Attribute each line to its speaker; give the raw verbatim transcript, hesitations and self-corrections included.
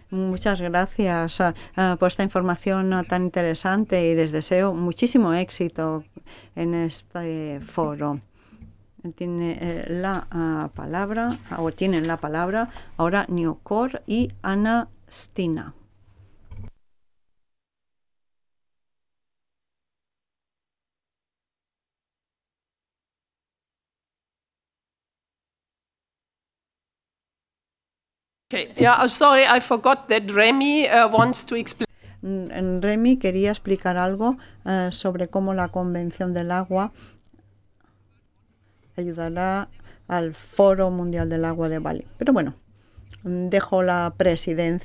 Speaker 1: Muchas gracias ah, ah, por esta información ah, tan interesante y les deseo muchísimo éxito en este foro. Tiene eh, la ah, palabra, o tienen la palabra ahora Niocor y Ana Stina.
Speaker 2: Okay. Yeah, sorry, I forgot that Remy uh, wants to explain.
Speaker 1: Mm, Remy quería explicar algo eh, sobre cómo la Convención del Agua ayudará al Foro Mundial del Agua de Bali. Pero bueno, dejo la presidencia.